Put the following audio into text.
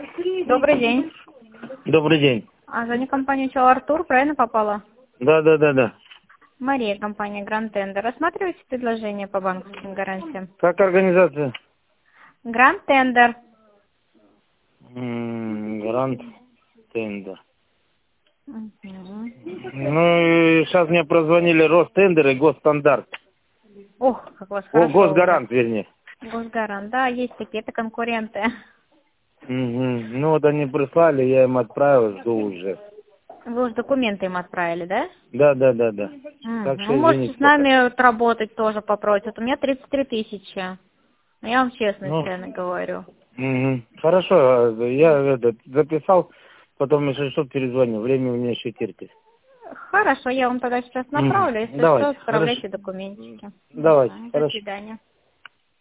Добрый день. Добрый день. Звоню компанию Чел Артур, правильно попала? Да. Мария, компания Гранд Тендер. Рассматриваете предложение по банковским гарантиям? Как организация? Гранд Тендер. Гранд Тендер. Мгм. Ну, и сейчас мне прозвонили Ростендер и Госстандарт. Ох, как у вас хорошо. Госгарант, вернее. Госгарант, да, есть такие, это конкуренты. Ну, вот они прислали, я им отправил, жду уже. Вы уже документы им отправили, да? Да. Так Ну, что можете извините с пока. нами вот работать тоже попробовать. Вот у меня 33 тысячи. Ну, я вам честно Ну, цены говорю. Хорошо, я записал, потом, если что, перезвоню. Время у меня еще терпит. Хорошо, я вам тогда сейчас направлю. Если что, Давайте, хорошо. отправляйте документики. Давайте, До хорошо. свидания.